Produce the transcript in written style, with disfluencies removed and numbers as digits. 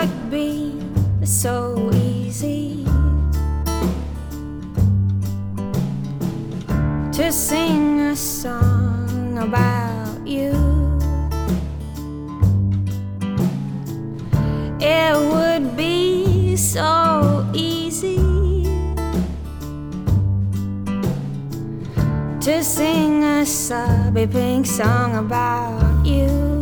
would be so easy to sing a song about you. It would be so easy to sing a sobby pink song about you.